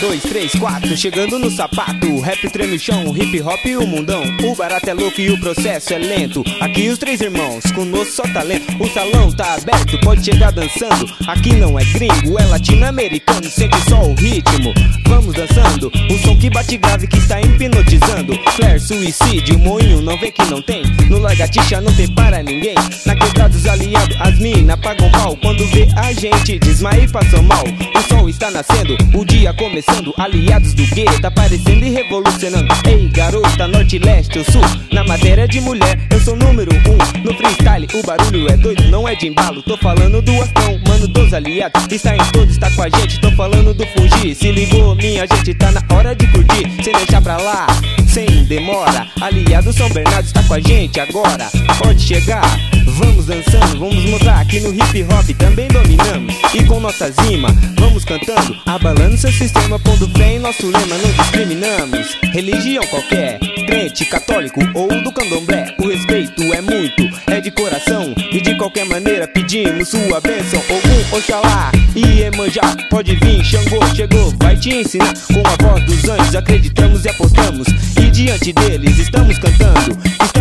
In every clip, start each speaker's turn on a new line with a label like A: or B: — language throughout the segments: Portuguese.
A: 2, 3, 4, chegando no sapato. Rap treme o chão, hip hop e o mundão. O barato é louco e o processo é lento. Aqui os três irmãos, conosco só talento. O salão tá aberto, pode chegar dançando. Aqui não é gringo, é latino-americano. Sente só o ritmo, vamos dançando. O som que bate grave que está hipnotizando. Flare, suicídio, moinho, não vê que não tem. No lagartixa não tem para ninguém. Na quebrada os aliados, as mina pagam pau. Quando vê a gente, desmaia e passam mal. O sol está nascendo, o dia começando. Aliados do gueto aparecendo e revolucionando. Ei garota, norte, leste ou sul. Na matéria de mulher, eu sou número 1. No freestyle, o barulho é doido, não é de embalo. Tô falando do Astão, mano dos aliados. Está em todos, está com a gente, tô falando do fugir. Se ligou, minha gente, tá na hora de curtir. Sem deixar pra lá, sem demora. Aliado São Bernardo está com a gente agora. Pode chegar, vamos dançando. Vamos mostrar que no hip hop também dominamos. E com nossas rimas, vamos cantando, abalando seu sistema, pondo fé em nosso lema. Não discriminamos, religião qualquer, crente, católico ou do candomblé. O respeito é muito, é de coração. E de qualquer maneira pedimos sua bênção. Ogum, Oxalá e Iemanjá, pode vir, Xangô chegou, vai te ensinar. Com a voz dos anjos acreditamos e apostamos. E diante deles estamos cantando,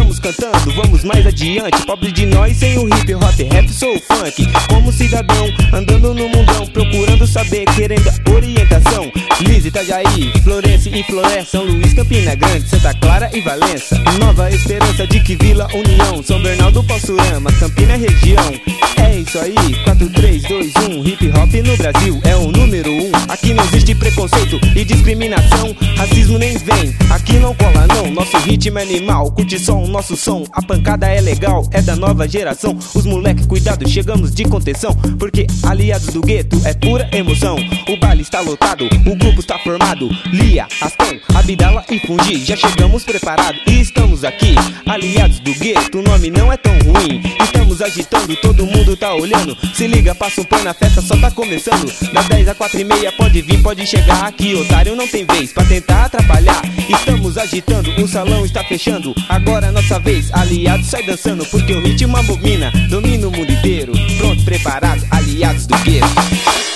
A: vamos mais adiante. Pobre de nós sem o hip hop, rap sou funk. Como cidadão, andando no mundão, procurando saber, querendo orientação. Liz, Itajaí, Florença e Floresta, São Luís, Campina Grande, Santa Clara e Valença. Nova Esperança de que Vila União, São Bernardo, Possurama, Campina região. É isso aí, 4, 3, 2, 1. Hip hop no Brasil é o número 1. Aqui não existe preconceito e discriminação. Racismo nem vem, aqui não cola não. Nosso ritmo é animal, curte só o nosso som. A pancada é legal, é da nova geração. Os moleque, cuidado, chegamos de contenção. Porque aliados do gueto é pura emoção. O baile está lotado, o grupo tá formado. Lia, Astão, Abdala e Fundi, já chegamos preparados e estamos aqui. Aliados do gueto, o nome não é tão ruim. Estamos agitando, todo mundo tá olhando. Se liga, passa um pano, a festa só tá começando. Das 10 a 4h30 pode vir, pode chegar aqui. Otário não tem vez pra tentar atrapalhar. Estamos agitando, o salão está fechando. Agora é nossa vez, aliados sai dançando. Porque o ritmo abomina, domina o mundo inteiro. Pronto, preparado, aliados do gueto.